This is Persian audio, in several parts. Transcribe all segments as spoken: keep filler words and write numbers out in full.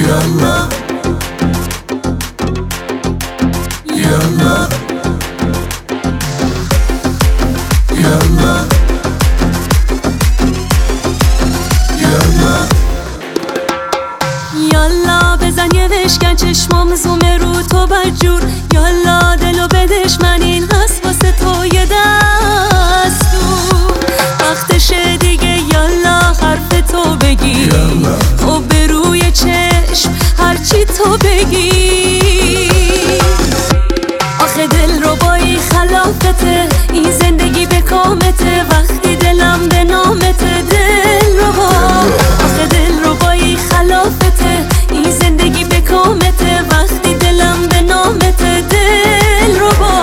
یالا یالا یالا یالا یالا بزن یه بشکن چشمام زومه رو تو بدجور. یالا دلو بدش من این هست واسه تو یه دستور. وقتشه دیگه یالا حرف تو بگی. خب به روی چشم هرچی تو بگی. آخه دل رو بایی خلافته این زندگی به کامته. وقتی دلم به نامته دل رو با. آخه دل رو بایی خلافته این زندگی به کامته. وقتی دلم به نامته دل رو با.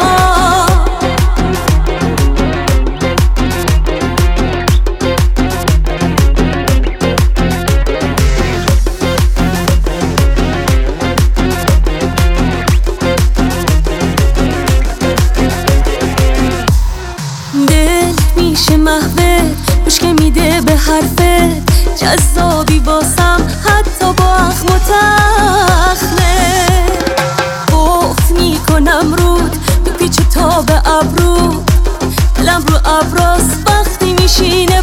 دل میشه محوت گوش که میده به حرفت. جذابی باسم حتی با اخم و تخمه. بخت میکنم رود تو پیچ تا به ابرو. دلم رو ابراست وقتی میشینه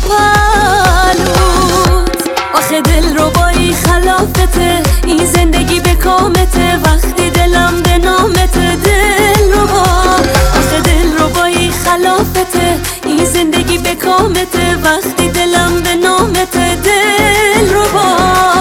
پلوت. آخه دل رو بایی خلافته این زندگی به کامته. وقتی دلم به نامته دل رو با. آخه دل رو بایی خلافته این زندگی به کامته. وقتی دلم به نامته دل رو با.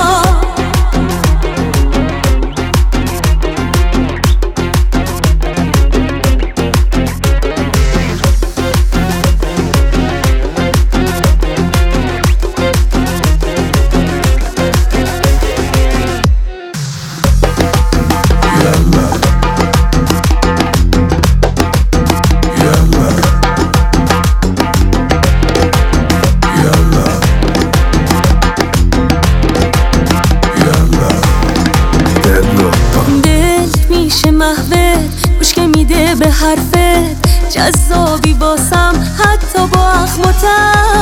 گوش که میده به حرفت. جذابی باسم حتی با اخم و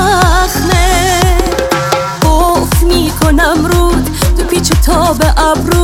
تخمه. بخت میکنم رود تو پیچ و تا به ابرو.